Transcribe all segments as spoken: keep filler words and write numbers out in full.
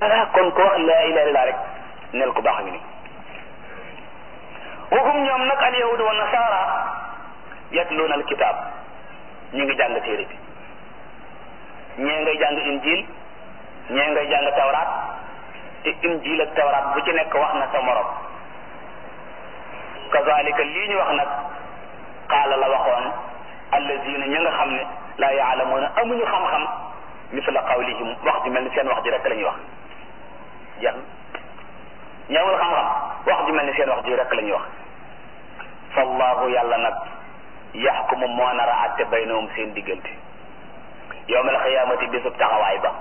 ah kon ko wax laa ilaaha illallaah rek nel ko baax a ngi nii waxum ñoom nag al yahuud wa nasaara yatluuna al kitaab ñu ngi jàng téere bi ñee ngay jàng injil ñee ngay jàng tawraat te injil ak tawraat bu ci nekk wax na sa morom kazalika lii ñu wax nag qaala la waxoon allazina ña nga xam ne laa yaalamuuna amuñu xam-xam misla qawlihim wax ji mel ni seen wax ji rek la ñuy wax jeex na ñamul xam-xam wax ji mel ni seen wax ji rek la ñuy wax fallahu yàlla nag yaxkumu moo nar a àtte baynahum seen diggante yowmal xiyaamati bésub taxawaay ba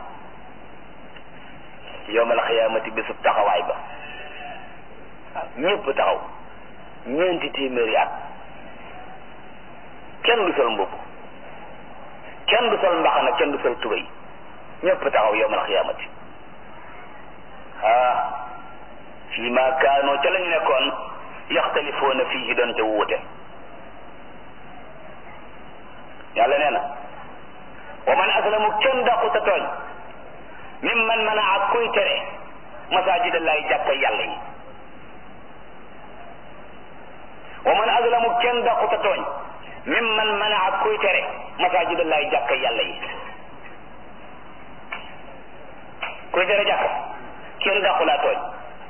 yowmal xiyaamati bésub taxawaay ba waaw ñëpp taxaw ñeenti téeméeri at kenn du sol mbubb kenn du sol mbaxana kenn du sol tubéy ñëpp taxaw yowmal xiyaamati ah fii ma kaanoo ca lañu nekkoon yaxtalifoona fiihi doon te wuute yàlla nee na wa man aslamu kenn dàqu ta tooñ mimman manaa kuy tere masaajidallahi jàkka yàlla yi wa man aslamu kenn dàqu ta tooñ mimman manaa kuy tere masaajidallahi jàkka yàlla yi kuy tere jàkka kenn dàqu laa tooñ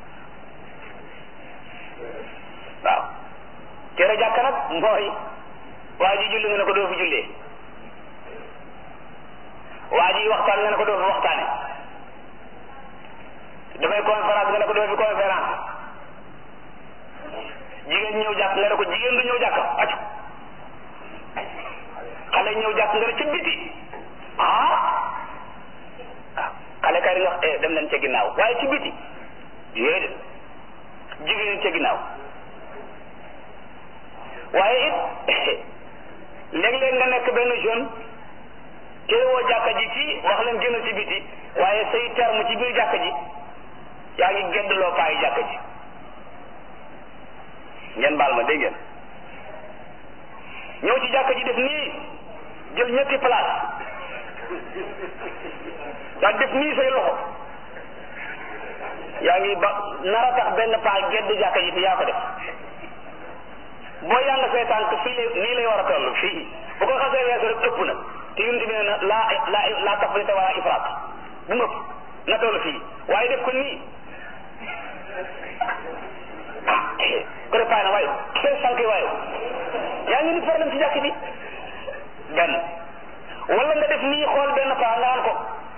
waaw tere jàkka nag mooy waa ji julli nga ne ko doo fi jullee waa ji waxtaan nga ne ko doo fi waxtaane dafay conférence nga ne ko doo fi conférence jigéen ñëw jàkk nga ne ko jigéen du ñëw jàkk accu xale ñëw jàkk nga ne ci biti ah waaw xale kay nga eh dem leen ca ginnaaw waaye ci biti déedéet jigéen ca ginnaaw waaye it léeg-léeg nga nekk benn jeune teewoo jàkka ji ci wax leen génn ci biti waaye say terme ci biir jàkka ji yaa ngi geddloo paayi jàkka ji ngeen baal ma dégg ngeen ñëw ci jàkka ji def nii jël ñetti place daa def nii say loxo yaa ngi ba nar a tax benn paa gedd jàkka ji te yaa ko def boo yàng say tànk fii lay nii lay war a toll fii bu ko xasee weesu rek ëpp na te yunti bi ne na laa laa laa tafrita wala ifraat bu mu ëpp na toll fii waaye def ko nii ko def paay na waaye say sànk waaye yaa ngi ni problème ci jàkk ji benn wala nga def nii xool benn paa nga naan ko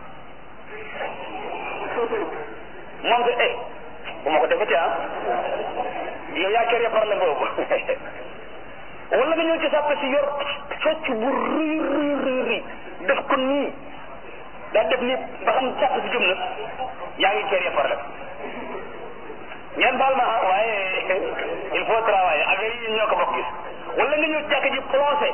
moom te eh bu ma ko defati ah yow yaa kéré problème boobu wala nga ñëw ci sàppe si yor socc bu rëy rëy rëy rëy def ko nii daa def nii ba xam sàppe si jëm na yaa ngi kéré problème ngeen baal ma waaye il faut travailler affaire yi ñoo ko bokk gis wala nga ñëw ci jàkk ji plongé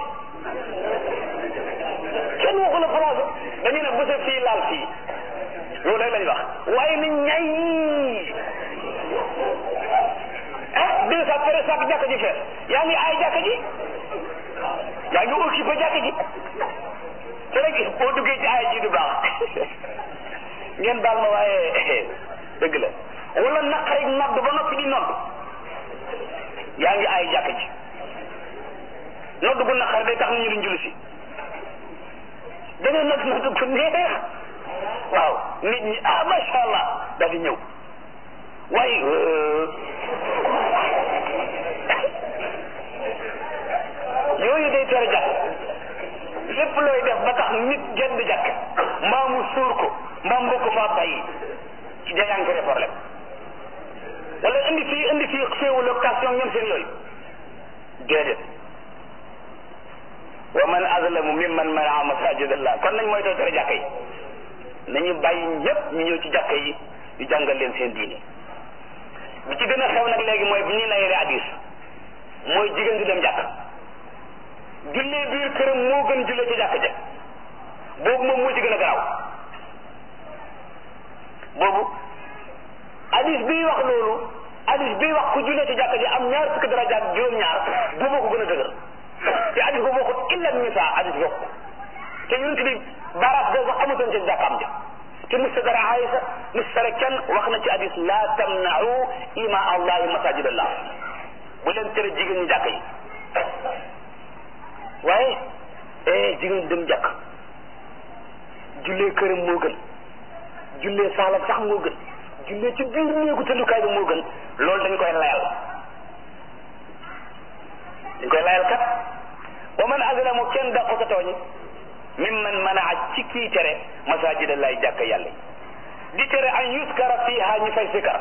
kenn waxu la plongé dañu ne bëse fii laal fii loolu rek lañu wax waaye na ñay ah deux cent pere sac jàkka ji fees yaa ngi aay jàkka ji yaa ngi occupé jàkka ji te rek boo duggee ci aay ji du baax ngeen baal ma waaye dëgg la wala naqarik nodd ba noppi di nodd yaa ngi aay jàkka ji nodd bu naqar day tax nit ñi duñ julli si dangay nodd nodd ko neex waaw nit ñi ah macha allah daal di ñëw waaye yooyu day tere jàkk lépp looy def ba tax nit gedd jàkk mbaa mu suur ko mbaa mu ko faa bàyyi ci jayankere problème wala indi fii indi fii féewu location ñoom seen yooyu déedéet wa man azlamu mimman manaa masajidallah kon nañ mooy too tere jàkk yi nañu bàyyi ñëpp ñu ñëw ci jàkk yi ñu jàngal leen seen diine bi ci gën a xew nag léegi mooy bi ñuy layere hadis mooy jigéen di dem jàkk jullee biir këram moo gën jullee ci jàkk ja boobu moom moo ci gën a garaaw boobu hadis bii wax loolu hadis bii wax ku jullee ci jàkk ja am ñaar fukki daraja ak juróom-ñaar boobu ko gën a dëgër te hadis boobu waxut illa nisa hadis bokk te yonent bi baaraas boobu amutoon ci jàkkaam ja ci mustadara Aïsa mustara kenn wax na ci hadis la tamna'u ima allahi masajidallah bu leen tere jigéen ñi jàkk yi waaye eh jigéen dem jàkk jullee këram moo gën jullee saalam sax moo gën jullee ci biir néegu tëddukaay bi moo gën loolu dañ koy layal dañ koy layal kat wa man azlamu kenn dàqu sa tooñ mimman manaa ci kii tere masajidallahi jàkk yàlla di tere an yuskara fiha ñu fay sikar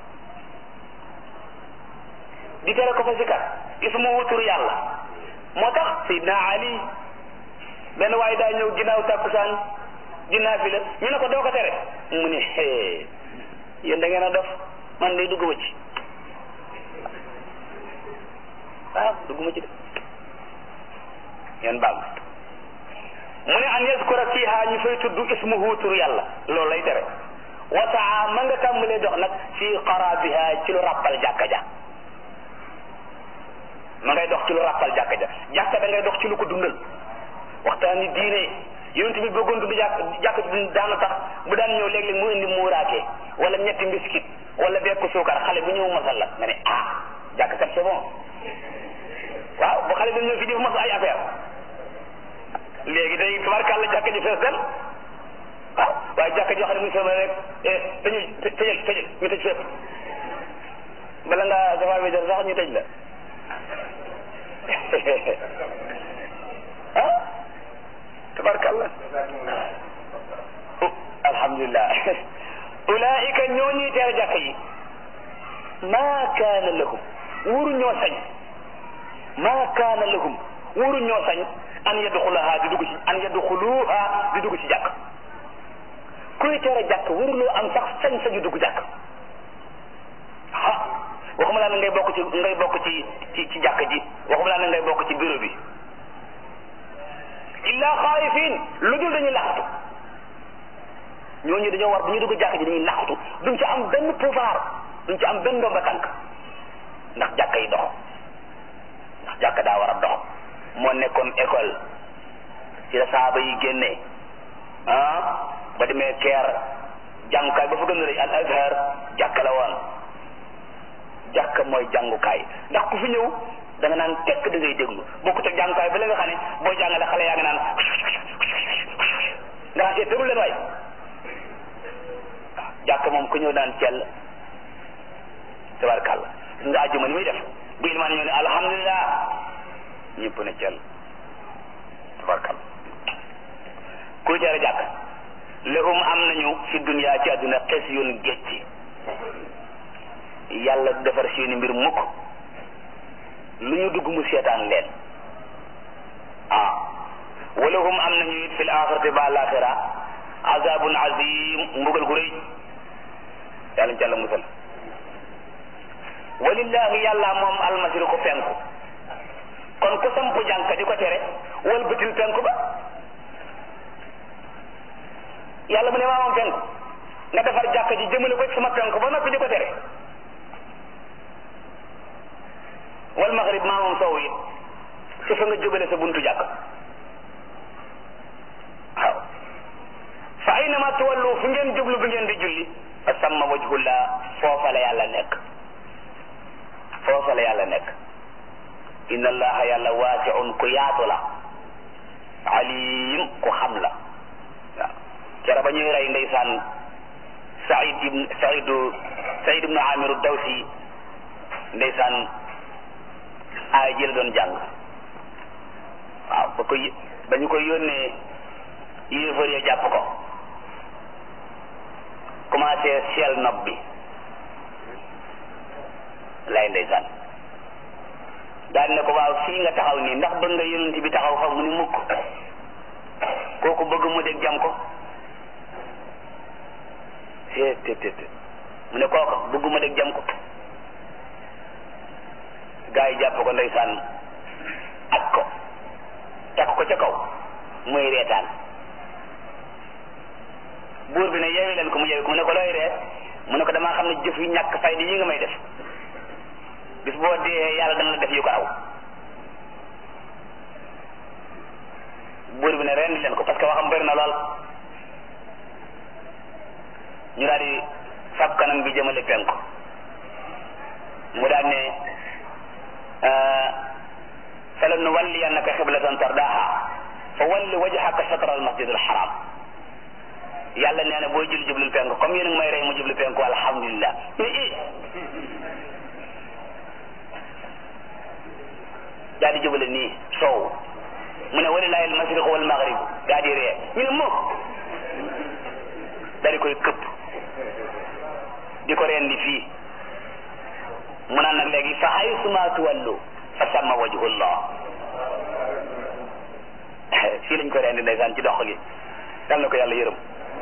di tere ko fa sikar ismu wutur yàlla moo tax Seydina Ali benn waaye daa ñëw ginnaaw tàkkusaan di naafila ñu ne ko doo ko tere mu ne hee yéen da ngeen a dof man de dugguma ci waaw dugguma ci de ngeen baal mu ne an yaskura fiha ñu fay tudd ismuhu tur yàlla loolu lay tere wasaa ma nga tàmbalee dox nag fii qarabiha ci lu rappal jàkka ja ma ngay dox ci lu rappal jàkka ja jàkka da ngay dox ci lu ko dundal waxtaani diine yonent bi bëggoon dund jàkk jàkk daana tax bu daan ñëw léeg-léeg mu indi muuraake wala ñetti mbiskit wala bekku suukar xale bu ñëw mosal la nga ne ah jàkk kat c'est bon waaw bu xale bi ñëw fi di mos ay affaire léegi day tubarkàlla jàkka ji fees del waaw waaye jàkka joo xam ne muy sama rek dañu tëjal tëjal ñu tëj fépp bala nga safar bi del sax ñu tëj la ah tabarkalla alhamdulillah ulaika ñoo ñuy tere jàkka yi maa kaana lahum wuru ñoo sañ maa kaana lahum wuru ñoo sañ an yadxulaha di dugg ci an yadxuluha di dugg ci jàkk kuy tere jàkk waruloo am sax sañ sañu dugg jàkk ah waxuma laa ne ngay bokk ci ngay bokk ci ci ci jàkk ji waxuma laa ne ngay bokk ci bureau bi illa xaayifin lu dul dañuy laxatu ñooñu dañoo war bu ñu dugg jàkk ji dañuy laxatu duñ ci am benn pouvoir duñ ci am benn ndomba tànk ndax jàkk yi dox ndax jàkk daa war a dox moo nekkoon école ci la saaba yi génnee ah ba demee keer jàngukaay ba fa gën a rëy al azhar jàkk la woon jàkk mooy jàngukaay ndax ku fi ñëw da nga naan tekk da ngay déglu bokkut ak jàngukaay ba la nga xam ne boo jàngale xale yaa nga naan nga xam see déglu leen waay waaw jàkk moom ku ñëw daan cell tabarkàlla nga àjjuma ni muy def bu ilmaan ñëw ne alhamdulilah ñëpp ne cell tabarkàlla kuy tere jàkk lahum am nañu fi dunya ci àdduna xes yoon gécci yàlla defar seeni mbir mukk lu ñu dugg mu seetaan leen ah walahum am nañu it fil axirati ba alaxira azabun azim mbugal gu rëy yàlla ci yàlla musal walillahi yàlla moom almashriqu penku kon ku samp jànka di ko tere wal bëtil penku ba yàlla mu ne maa moom penku nga defar jàkka ji jëmale ko ci sama penku ba noppi di ko tere wal maghrib maa moom sow it ci fa nga jubale sa buntu jàkk waaw fa aynama tuwallu fu ngeen jublu bi ngeen di julli fa samma wajhullah foofa la yàlla nekk foofa la yàlla nekk inna allaha yàlla waasi'un ku yaatu la alim ku xam la waaw kera ba ñuy rey ndeysaan Saïd ibn Saïd Saïd ibn Amir Dawsi ndeysaan ay jël doon jàng waaw ba ko ba ñu koy yónnee yéefar ya jàpp ko commencé seel nopp bi lay ndeysaan daal ne ko waaw fii nga taxaw nii ndax bëgg nga yonent bi taxaw fa mu ni mukk kooku bëgg mu dégg jam ko té té té mu ne kooku bëgg mu dégg jam ko gaa yi jàpp ko ndeysaan ak ko takk ko ca kaw muy reetaan buur bi ne yeewi leen ko mu yeewi ko mu ne ko looy ree mu ne ko damaa xam ne jëf yu ñàkk fayda yi nga may def bis boo dee yàlla dana la def yu ko aw buur bi ne rendi leen ko parce que waxam bëri na lool ñu daal di fab kanam bi jëmale penku mu daal ne falan nuwalliyannaka qiblatan tardaha fa walli wajhaka shatra al masjid al haram yàlla nee na booy jul jublul penku comme yéen a ngi may rey mu jublu penku alhamdulillah daal di jubale nii sow mu ne walillahi al mashriq wal maghrib daal di ree ñu ne moom daal di koy këpp di ko reen di fii mu naan nag léegi fa haysuma tuwallu fa samma wajhullah fii lañ ko reen di ndeysaan ci dox gi dal na ko yàlla yërëm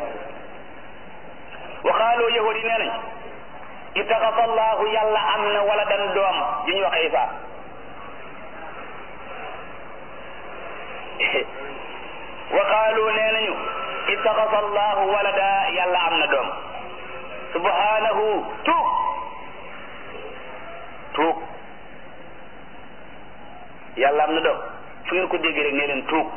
wa qaalu yahud yi nee nañ ittaxasa allahu yàlla am na wala dan doom ju ñu wax Isa wa qaalu nee nañu ittaxasa allahu walada yàlla am na doom subhanahu tuug tuug yàlla am na doom fu ngeen ko dégg rek nee leen tuug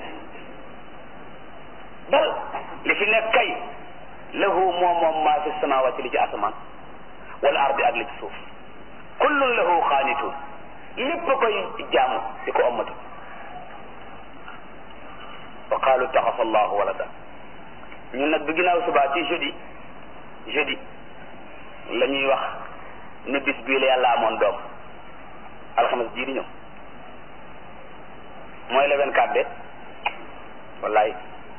bal li fi nekk kay lahu moom moom maa fi samawati li ci asamaan wala ardi ak li ci suuf kullun lahu xaanitun lépp koy jaamu di ko ommatu wa qaalu ittaxasa allahu walada ñun nag bi ginnaaw subaa ci jeudi jeudi la ñuy wax ne bis bii la yàlla amoon doom alxames jii di ñëw mooy le vingt-quatre de wallaay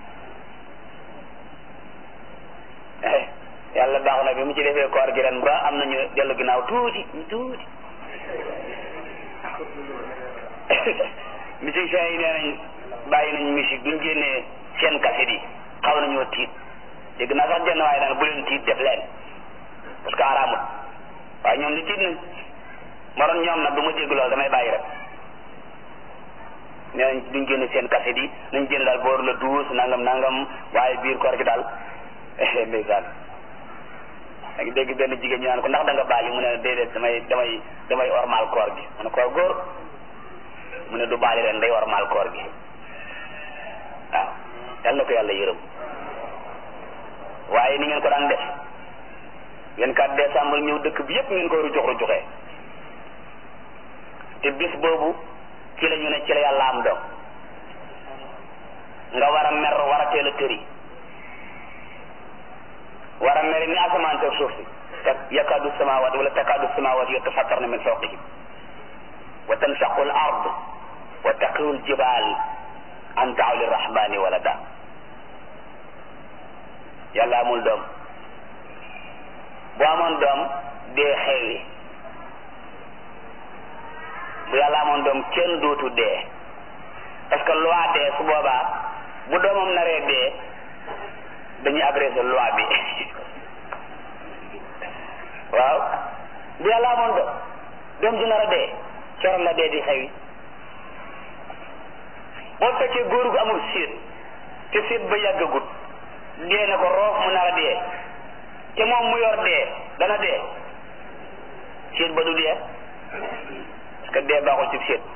yàlla baax na bi mu ci defee koor gi ren ba am nañu dellu ginnaaw tuuti ñu tuuti musiciens yi nee nañ bàyyi nañ musique duñ génnee seen cassette yi xaw nañoo tiit dégg naa sax jenn waaye naan bu leen tiit def leen parce que araamut waaye ñoom li tiit nañ ma doon ñoom nag du ma dégg loolu damay bàyyi rek nee nañ duñ génne seen cassette yi nañ génn daal boor la douze nangam nangam waaye biir koor gi daal ndeysaan da ngi dégg benn jigéen ñu naan ko ndax da nga baali mu ne déedéet damay damay damay ormal koor gi mu ne koor góor mu ne du baali ren day ormal koor gi waaw yal na ko yàlla yërëm waaye ni ngeen ko daan def vingt-quatre décembre ñëw dëkk bi yépp ngeen koy rujux rujuxee te bis boobu ci la ñu ne ci la yàlla am doom nga war a mer war a teel a tëri war a mer ni asamaan ak suuf si te yakaadu samawat wala takaadu samawat yatafattarna min fawqihim wa tanshaqu al ard wa taqiru al jibal an da'u lirrahmani walada yàlla amul doom bu amoon doom dee xewi bu yàlla amoon doom kenn dootu dee parce que loi dee su boobaa bu doomam naree dee dañuy abrégé loi bi waaw bu yàlla amoon doom doom ji nar a dee coral la dee di xewi boo fekkee góor gu amul séet te séet ba yàggagut dee na ko roof mu nar a dee te moom mu yor dee dana dee séet ba du dee parce que dee baaxul ci séet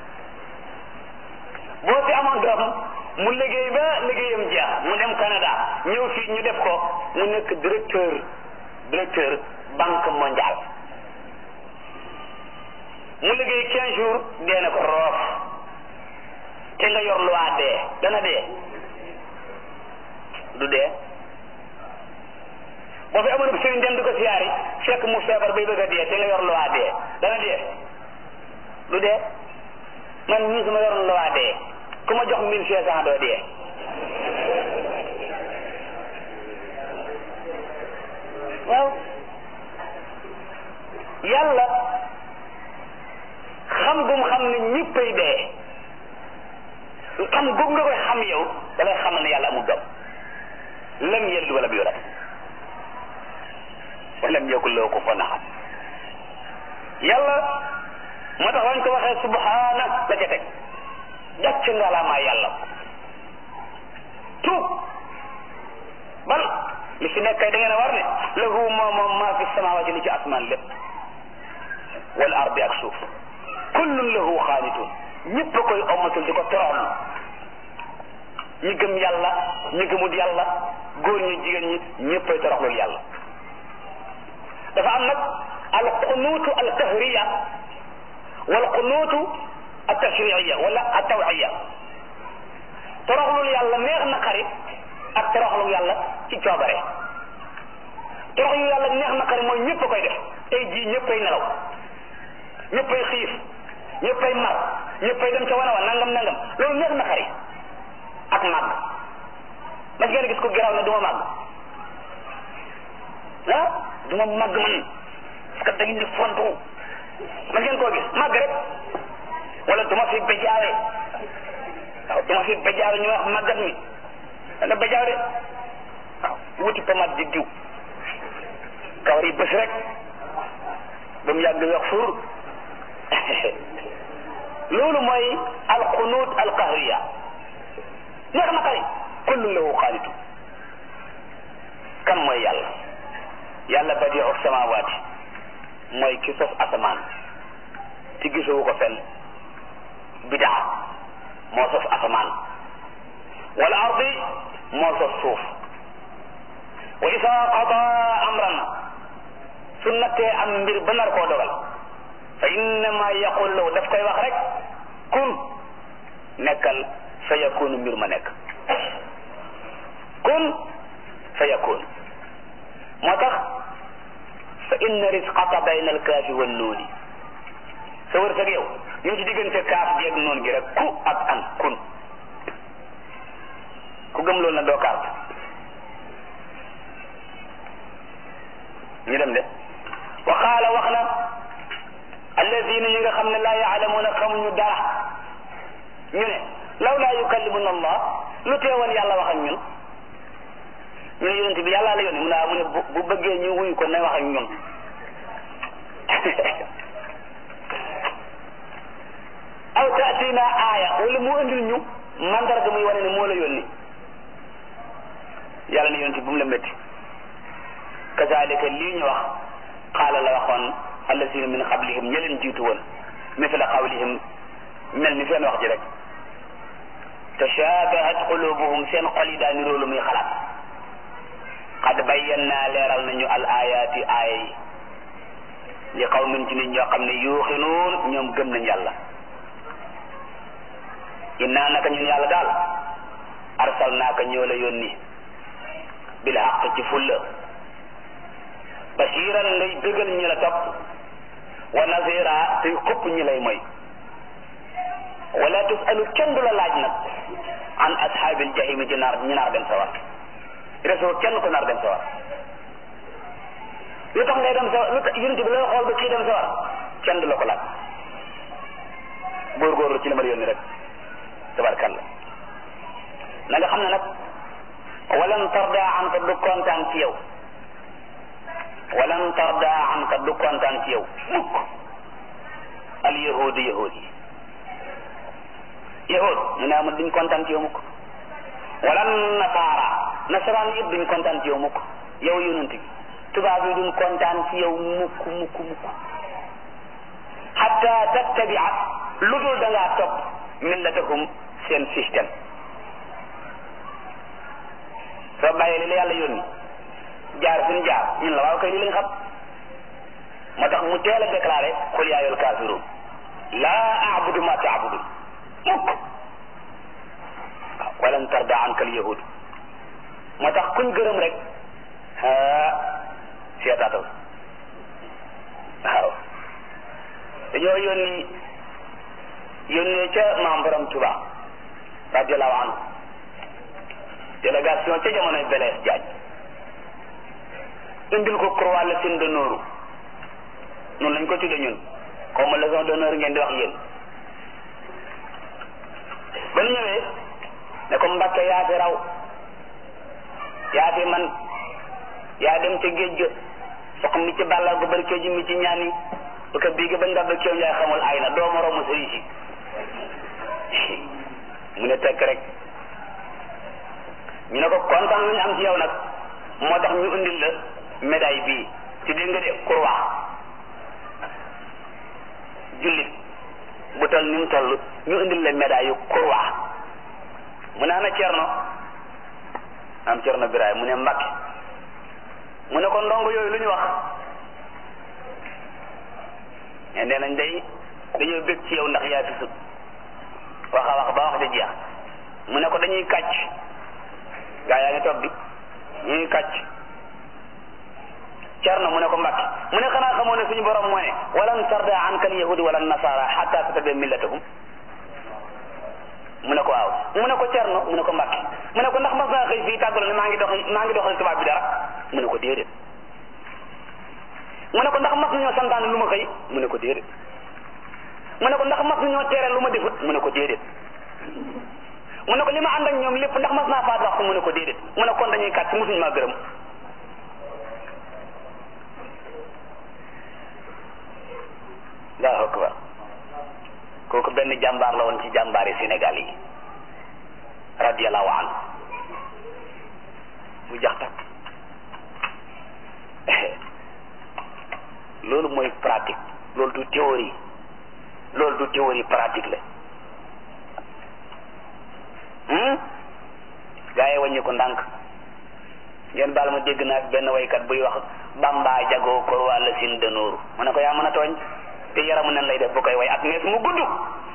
boo fi amoon doom mu liggéey ba liggéeyam jeex mu dem Canada ñëw fii ñu def ko mu nekk directeur directeur banque mondiale mu liggéey quinze jours dee na ko roof te nga yor loi dee dana dee du dee boo fi amoon sëriñ dem di ko siyaari fekk mu feebar bay bëgg a dee te nga yor loi dee dana dee du dee man ñii su ma yoroon loi dee ku ma jox mille cinq cent doo dee waaw yàlla xam gum xam ne ñëppay dee xam gum nga koy xam yow da lay xamal ne yàlla amul doom lam yalid walam yulad wa lam yakul lahu kufuwan ahad yàlla moo tax wañ ko waxee subhaana la ca teg gàcc ngalamaa yàlla tuub bal li fi nekk kay da ngeen a war ne lahu moom moom maa fi samawati li ci asmaan lépp wal ardi ak suuf kullun lahu xaanitun ñëpp a koy ommatul di ko toroxlu ñi gëm yàlla ñi gëmut yàlla góor ñi jigéen ñi ñëppay toroxlul yàlla. dafa am nag al qunuutu al qahriya wal qunuutu al tashriiya wala al tawiya. toroxlul yàlla neex na xarit ak toroxlul yàlla ci coobare. toroxlul yàlla neex na xarit mooy ñëpp a koy def tey jii ñëppay nelaw ñëppay xiif ñëppay mar ñëppay dem ca wana wa nangam nangam loolu neex na xarit ak màgg. mas ngeen gis ko gëraaw ne du ma màgg ah du ma màgg man parce que da ngeen di fontu mas ngeen koo gis màgg rek wala du ma fi béjaare waaw du ma fi béjaare ñu wax màggat mi da nga béjaaw de waaw wuti pomade di diw kawar yi bés rek ba mu yàgg wax fur loolu mooy alqunuut alqahriya neex na xari kullu lahu xaanitu. kan mooy yàlla yàlla badiu samawaati mooy ki sos asamaan ci gisoo ko fenn bidaa moo sos asamaan wal ardi moo sos suuf wa isa qada amran su nattee am mbir ba nar koo dogal fa innama yaqul lahu daf koy wax rek kun nekkal fa yakunu mbir ma nekk kun fa yakun moo tax fa inna risqaka bayna alkaafi wan nuuni sa wërsëg yow ñu ngi ci diggante kaaf jeeg noon gi rek ku ak an kun ku gëm loolu na doo carte ñu dem de wa qaala wax na alladina ñi nga xam ne laa yaalamuuna xamuñu dara ñu ne law laa yukallimuna allah lu teewoon yàlla wax ak ñun ñu ne yonent bi yàlla la yónni mu ne mu ne bu bëggee ñu wuyu ko na wax ak ñun aw taatina aaya wala mu andil ñu mandarga muy wane ne moo la yónni yàlla ne yonent bu mu la métti kazalika lii ñu wax qaala la waxoon allazina min qablihim ña leen jiitu woon misla qawlihim mel ni seen wax ji rek tashabahat qulubuhum seen xol yi daa niroo lu muy xalaat qad bayyannaa leeral nañu al ayaati aaya yi li qawmin ci nit ñoo xam ne yuuxinuun ñoom gëm nañ yàlla innaa naka ñun yàlla daal arsalnaaka ñoo la yónni bil haqq ci fulla bashiran ngay bëggal ñi la topp wa nazira tey xupp ñi lay moy wala tusalu kenn du la laaj nag an ashaabil jahimi ci naar ñi naar dem sawar resoo kenn ko naar dem sawar lu tax ngay dem sawar lu tax yonent bi lay xool ba kii dem sawar kenn du la ko laaj góorgóorlu ci li ma la yónni rek tabarkalla na nga xam ne nag walan tarda anka du kontaan ci yow walan tarda anka du kontaan ci yow mukk al yahudi yahudi yahud ñu ne amul duñ kontaan ci yow mukk walan nasaara nasaraan yëpp duñ kontaan ci yow mukk yow yonent bi tubaab yi duñ kontaan ci yow mukk mukk mukk hatta tattabia lu dul da ngaa topp millatahum seen système soo bàyyee li la yàlla yónni jaar fi ñu jaar ñun la waaw kay li lañ xam moo tax mu teel a déclaré qul yaa ayyuhal kaafiruun laa a'budu ma ta'budun mukk waaw walan tarda anka al yahud moo tax kuñ gërëm rek ah seetaatal waaw dañoo yónni yónnee ca maam borom Tuba radiyallahu anhu délégation ca jamonoy Blaise Diagne indil ko croix Légion d'honneur noonu lañ ko tuddee ñun xaw ma Légion d'honneur ngeen di wax yéen ba ñu ñëwee ne ko Mbàkke yaa fi raw yaa fi man yaa dem ca géej ga sox mi ci bàlla gu barke ji mi ci ñaani bu ko bii gi bañ nga ba kéew njaay xamul ay na doo moroomu sëriñ si mu ne tekk rek ñu ne ko kontaan nañu am ci yow nag moo tax ñu indil la médaille bii ci dégg nga de croix jullit bu toll ni mu toll ñu indil la médaille yu croix mu ne ana Cerno am Cerno Birahim mu ne Mbàkke mu ne ko ndongo yooyu lu ñu wax mais nee nañ day dañoo bég ci yow ndax yaa fi sut wax a wax ba wax ja jeex mu ne ko dañuy kàcc gaa yaa ngi toog di ñuy kàcc Cerno mu ne ko Mbàkke mu ne xanaa xamoo ne suñu borom moo ne walan tarda anka al yahudi wala nasara hatta tattabi'a millatahum mu ne ko waaw mu ne ko Cerno mu ne ko Mbàkke mu ne ko ndax mas naa xëy fii tàggalo ne maa ngi dox maa ngi doxal tubaab bi dara mu ne ko déedéet mu ne ko ndax mas nañoo santaane lu ma xëy mu ne ko déedéet mu ne ko ndax mas nañoo tere lu ma defut mu ne ko déedéet mu ne ko li ma ànd ak ñoom lépp ndax mas naa faat waxtu mu ne ko déedéet mu ne kon dañuy kàcc musuñ maa gërëm Allahu akbar kooku benn jàmbaar la woon ci jàmbaari Sénégal yi radiyallahu anhu bu jax tak loolu mooy pratique loolu du théorie loolu du théorie pratique la gaa yi wàññi ko ndànk ngeen baal ma dégg naa benn waykat buy wax Bamba jagoo ko wàlla sin dënooru mu ne ko yaa mën a tooñ te yaramu nen lay def bu koy way ak mees mu gudd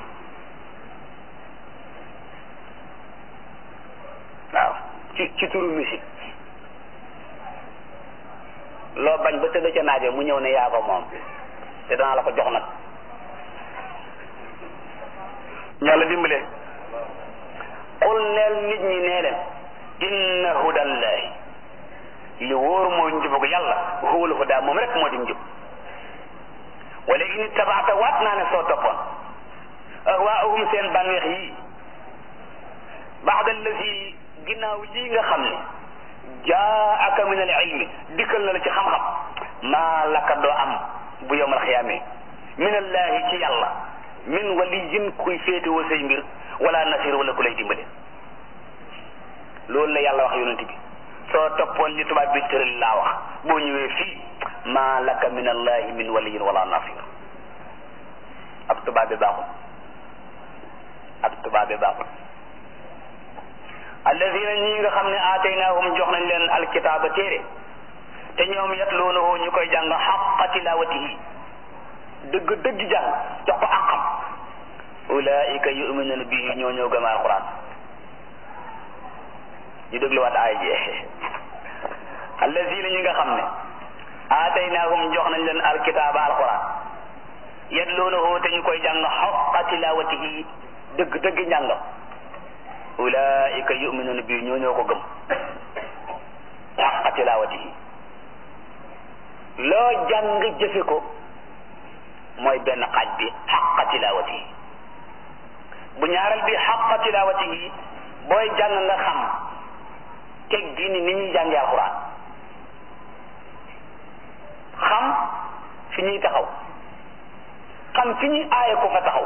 waaw ci ci turu musique loo bañ ba tëdd ca naajo mu ñëw ne yaa ko moom te danaa la ko jox nag yàlla dimbale qul neel nit ñi nee leen inna hudallahi li wóor mooy njubug yàlla huwal huda moom rek moo di njub wala in tabaata waat naa ne soo toppoon ahwaahum seen bànneex yi baada allazi ginnaaw lii nga xam ne jaaka min al ilmi dikkal na la ci xam-xam maa laka doo am bu yowmal xiyaame min allahi ci yàlla min waliyin kuy féetewoo say mbir wala nasir wala ku lay dimbale loolu la yàlla wax yonent bi soo toppoon li tubaab bi tëral laa wax boo ñëwee fii maa laka min allahi min waliyin wala nasir ab tubaab bi baaxul ab tubaab bi baaxul alladina ñi nga xam ne aataynaahum jox nañ leen alkitaaba téere te ñoom yatluunahu ñu koy jàng xaqa tilawatihi dëgg dëgg jàng jox ko àqam ulaika yuminuna bihi ñoo ñëw gëm alquran ñu dégluwaat aay ji alladina ñi nga xam ne aataynaahum jox nañ leen alkitaaba alquran yatluunahu te ñu koy jàng xaqa tilawatihi dëgg dëgg njàngam ulaika yuminuna bi ñoo ñoo ko gëm xaqa tilawatihi loo jàng jëfe ko mooy benn xaaj bi xaqa tilawatihi bu ñaareel bi xaqa tilawatihi booy jàng nga xam teg gi ni ni ñuy jàngee alxuraan xam fi ñuy taxaw xam fi ñuy aaye ko fa taxaw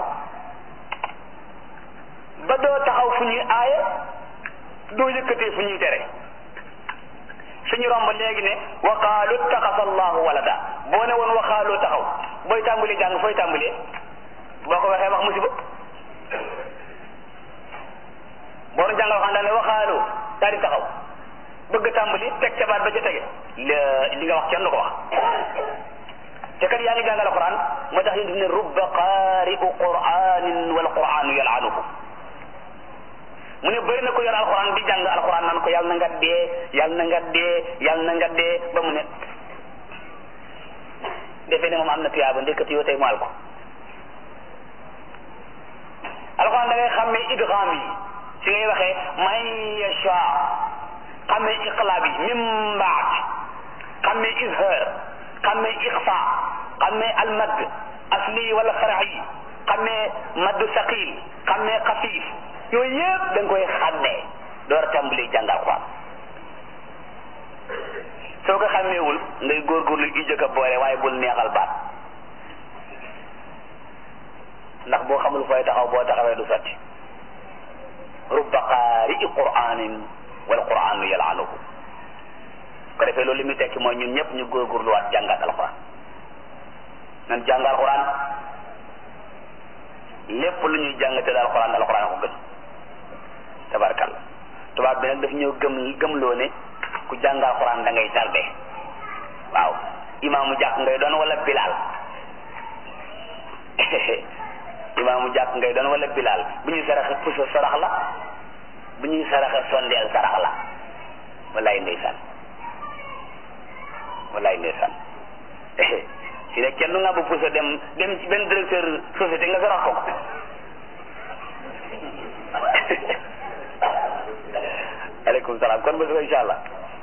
ba doo taxaw fu ñuy aaye doo yëkkatee fu ñuy tere suñu romb léegi ne wa qaalu ittaxasa allahu walada boo ne woon waxaaloo taxaw booy tàmbalee jàng fooy tàmbalee boo ko waxee wax musiba boo doon jàng waxaan daal ne waxaaloo daal di taxaw bëgg tàmbali teg ca baat ba ca tege li nga wax kenn du ko wax te kat yaa ngi jàng alquran moo tax yéen ne rubba qaari'u qur'anin wal qur'anu yal'anuhu mu ne bëri na ko yor alquran di jàng alquran naan ko yàlla na nga dee yàlla na nga dee yàlla na nga dee ba mu ne defee ne moom am na tuyaaba ndekati yoo tey mu al ko alquran da ngay xàmmee idgham yi si ngay waxee man yasha xàmmee iqlaab yi min baad xàmmee izhar xàmmee iqfa xàmmee almad asli wala far'i xàmmee madd saqil xàmmee xafiif yooyu yëpp da nga koy xàmmee door a tàmbali jàng alxuraan soo ko xàmmeewul ngay góorgóorlu i jëkk a boole waaye bul neexal baat ndax boo xamul fooy taxaw boo taxawee du sotti rubba qaari'i qur'anin wal qur'anu yal'anuhu ko defee loolu li muy tekki mooy ñun ñëpp ñu góorgóorluwaat jàngat alxuraan nan jàng alxuraan lépp lu ñuy jàng te alxuraan alxuraan ko gën tabarkalla tubaab bi nag daf ñëw gëm gëmloo ne ku jàngal Alxuraan da ngay tardé waaw imaamu jàkk ngay doon wala bilaal imaamu jàkk ngay doon wala bilaal bu ñuy saraxe puso sarax la bu ñuy saraxe sondeel sarax la wallaay ndeysaan wallaay ndeysaan si ne kenn du nga bu puso dem dem ci benn directeur société nga sarax ko aleykum salaam kon ba suba insha allah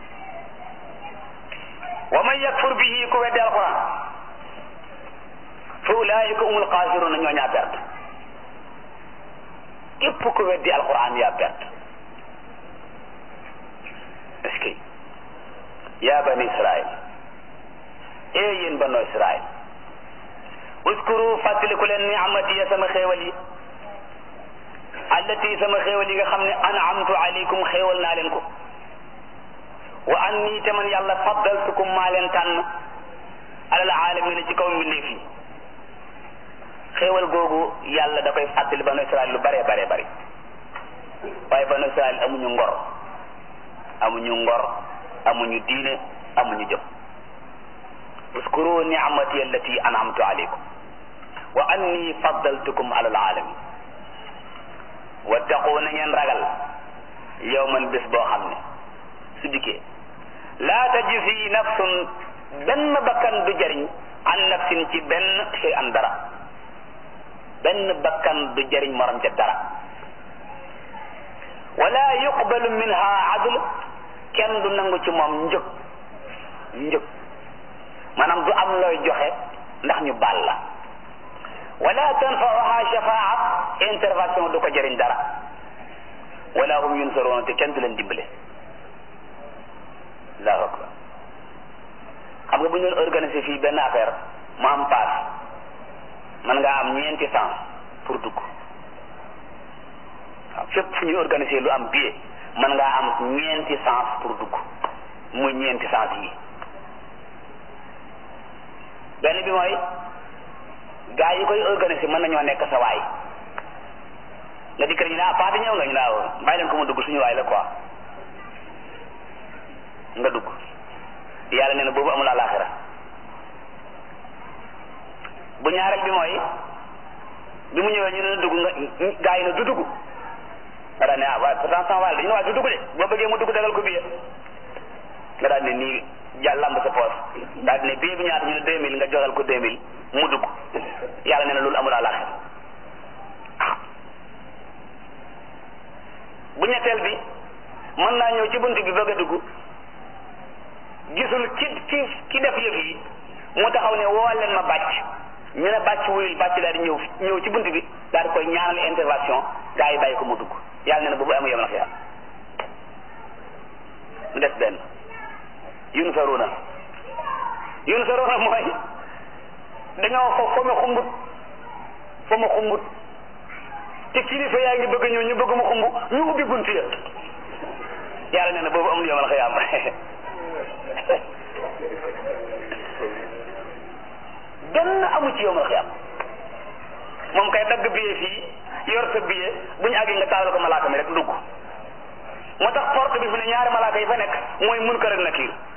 wa man yakfur bihi ku weddi alquran fa ulaika humul xaasiruna ñoo ñaa perte képp ku weddi alquran yaa perte est-ce que yaa bani israil ee yéen banu israil uskuru fàttaliku leen ni'amati ya sama xéewal yi allati sama xéewal yi nga xam ne an'amtu alaykum xéewal naa leen ko wa anni te man yàlla faddaltukum maa leen tànn alal aalamiina ci kaw mbindeef yi xéewal googu yàlla da koy fàttali banu Israel lu bare bare bari waaye banu Israel amuñu ngor amuñu ngor amuñu diine amuñu jëm uskuru ni'mati allati an'amtu alaykum wa anni faddaltukum alal aalamiin wattaqu na ngeen ragal yawman bés boo xam ne su dikkee laa tajzi nafsun benn bakkan du jariñ an nafsin ci benn shay an dara benn bakkan du jariñ morom ca dara wala yuqbalu minha adl kenn du nangu ci moom njëg njëg maanaam du am looy joxe ndax ñu baal la wala tanfa'uha shafa'a intervention du ko jariñ dara wala hum yunsaruna te kenn du leen dimbale allahu akbar xam nga bu ñu doon organiser fii benn affaire mu am paas man ngaa am ñeenti sens pour dugg waaw fépp fu ñuy organiser lu am billet man ngaa am ñeenti sens pour dugg muy ñeenti sens yi benn bi mooy gaa yi koy organiser mën nañoo nekk sa waay nga dikk ñu ne ah paati ñëw nga ñu ne waaw bàyyi leen ko mu dugg suñu waay la quoi nga dugg yàlla nee na boobu amul àllaaxira bu ñaareel bi mooy bi mu ñëwee ñu ne dugg nga gaa yi ne du dugg nga daal ne ah waaye pourtant sama waay la ñu ne waaye du dugg de boo bëggee mu dugg dagal ko billet nga daal ne nii jàll lamb sa poos daal di ne billet bi ñaata ñu ne deux mille nga joxal ko deux mille mu dugg yàlla nee na loolu amul àllaaxira bu ñetteel bi mën naa ñëw ci bunt bi bëgg a dugg gisul ki ki ki def yëf yi mu taxaw ne woo leen ma bàcc ñu ne bàcc wuyul bàcc daal di ñëw ñëw ci bunt bi daal di koy ñaanal intervention gaa yi bàyyi ko mu dugg yàlla nee na boobu amu yem na xiyaam mu des benn yunsaruna yunsaruna mooy dañoo fo fa ma xumbut fa ma xumbut te kilifa yaa ngi bëgg ñëw ñu bëgg mu xumb ñu ubbi bunt ya yàlla nee na boobu amul yomal xiyaam benn amu ci yomal xiyaam moom kay dagg billet fii yor sa billet bu ñu àggee nga taalal ko malaaka mi rek dugg moo tax porte bi fi ne ñaari malaaka yi fa nekk mooy Munkar ak Nakiir